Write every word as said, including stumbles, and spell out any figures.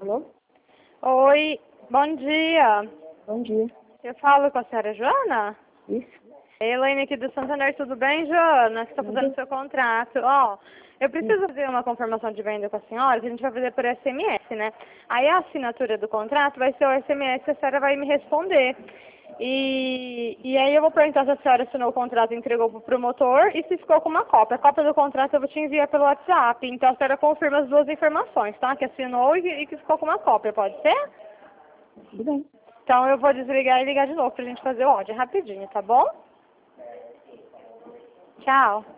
Alô? Oi, bom dia. Bom dia. Eu falo com a senhora Joana? Isso? Elaine aqui do Santander, tudo bem, Joana? Você está fazendo Tudo. seu contrato. Ó, eu preciso fazer uma confirmação de venda com a senhora, que a gente vai fazer por S M S, né? Aí a assinatura do contrato vai ser o S M S, a senhora vai me responder. E, e aí eu vou perguntar se a senhora assinou o contrato e entregou para o promotor e se ficou com uma cópia. A cópia do contrato eu vou te enviar pelo WhatsApp. Então a senhora confirma as duas informações, tá? Que assinou e, e que ficou com uma cópia, pode ser? Tudo bem. Então eu vou desligar e ligar de novo pra gente fazer o áudio rapidinho, tá bom? Tchau.